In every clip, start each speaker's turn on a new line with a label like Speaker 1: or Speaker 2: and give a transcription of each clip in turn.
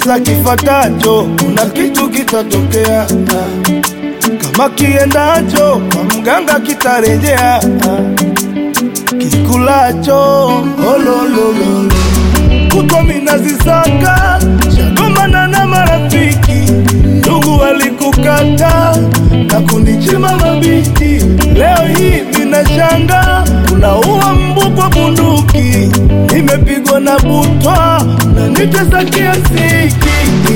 Speaker 1: kisa kifatacho, kuna kitu kitatokea. Kama kiendacho kwa mganga kitarejea. Kikulacho olololo kuko minazisaka, shagomana na marafiki. Ndugu walikukata na kunichima mabiti. Leo hii minashanga unaua mbu kwa bunduki. Nimepigwa na butwa na nitesa kiasiki.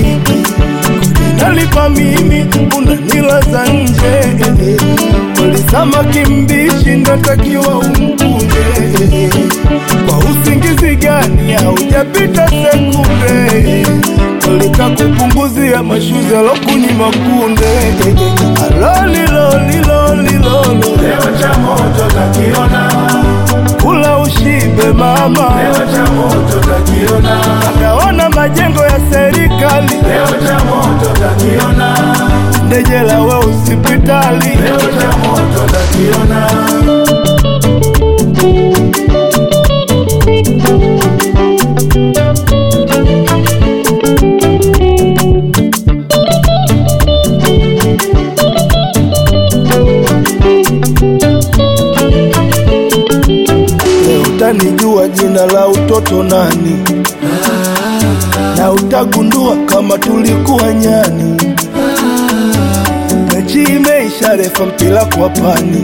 Speaker 1: Nalipa mimi unanilaza nje. Walisama kimbishi ndatakiwa umkunde. Kwa usingizi gani haujapita sekunde. Walika kupunguzia mashuzi alokunyima kunde. Alolilolilolilolo
Speaker 2: Leo cha moto takiona,
Speaker 1: kula ushibe mama.
Speaker 2: leo cha moto takiona,
Speaker 1: Akaona majengo ya serikali.
Speaker 2: leo cha moto takiona,
Speaker 1: Ndejela we hospitali.
Speaker 2: leo cha moto takiona.
Speaker 1: Leo utanijua jina la utoto nani, na utagundua kama tulikuwa nyani. Mechi imeisha, refa mpira kwa pani.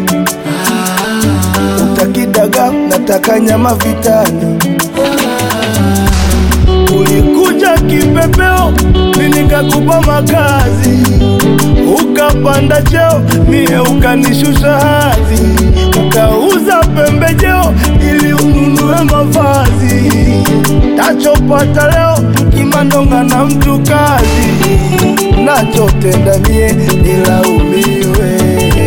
Speaker 1: Utakidaga nataka nyama vitani. Ulikuja kipepeo, mimi nikakupa makazi. Ukapanda cheo, mie ukanishusha hadhi. Ukauza pembejeo ili ununue mavazi. Tachopata leo kimandonga na mtu kazi. Nachotenda mie nilaumiwe.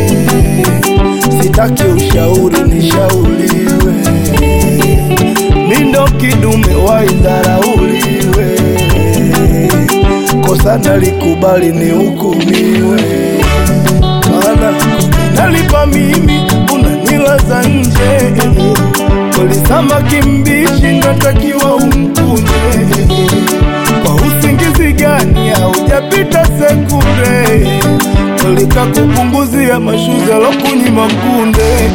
Speaker 1: Sitaki ushauri nishauriwe. Mindo kidume waidharauliwe. Kosa nalikubali nihukumiwe. Maana nalipa mimi unanilaza nje. Walisama kimbishi natakiwa umkunde. Kwa usingizi gani haujapita sekunde. Walika kupunguzia mashuzi alokunyima kunde.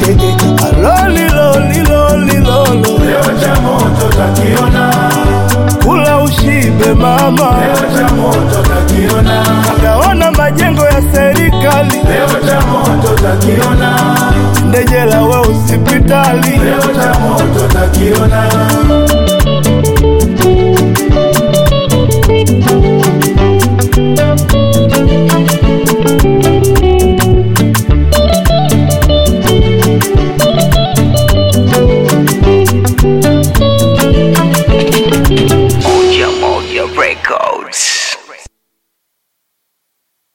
Speaker 1: Alolilolilolilolo
Speaker 2: Leo cha moto takiona,
Speaker 1: kula ushibe mama.
Speaker 2: leo cha moto takiona,
Speaker 1: Akaona majengo ya serikali.
Speaker 2: leo cha moto takiona,
Speaker 1: Ndejela we hospitali.
Speaker 2: leo cha moto takiona.